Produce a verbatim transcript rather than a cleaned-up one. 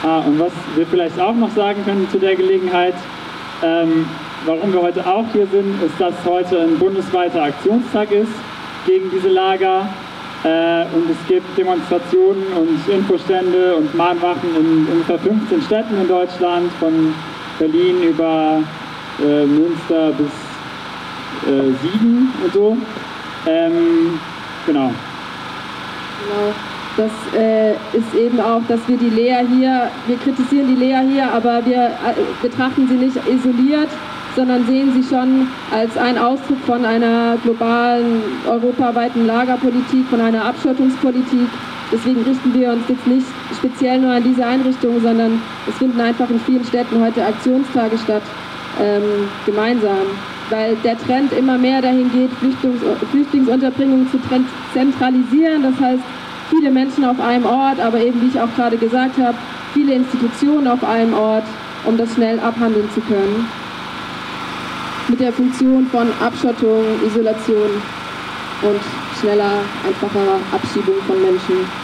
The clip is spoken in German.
Ah, und was wir vielleicht auch noch sagen können zu der Gelegenheit, ähm, warum wir heute auch hier sind, ist, dass heute ein bundesweiter Aktionstag ist gegen diese Lager. Äh, und es gibt Demonstrationen und Infostände und Mahnwachen in ungefähr fünfzehn Städten in Deutschland, von Berlin über äh, Münster bis äh, Siegen und so. Ähm, genau. Genau. Das äh, ist eben auch, dass wir die Lea hier, wir kritisieren die Lea hier, aber wir äh, betrachten sie nicht isoliert, sondern sehen sie schon als einen Ausdruck von einer globalen, europaweiten Lagerpolitik, von einer Abschottungspolitik. Deswegen richten wir uns jetzt nicht speziell nur an diese Einrichtung, sondern es finden einfach in vielen Städten heute Aktionstage statt, ähm, gemeinsam. Weil der Trend immer mehr dahin geht, Flüchtlings Flüchtlingsunterbringung zu zentralisieren. Das heißt, viele Menschen auf einem Ort, aber eben, wie ich auch gerade gesagt habe, viele Institutionen auf einem Ort, um das schnell abhandeln zu können. Mit der Funktion von Abschottung, Isolation und schneller, einfacher Abschiebung von Menschen.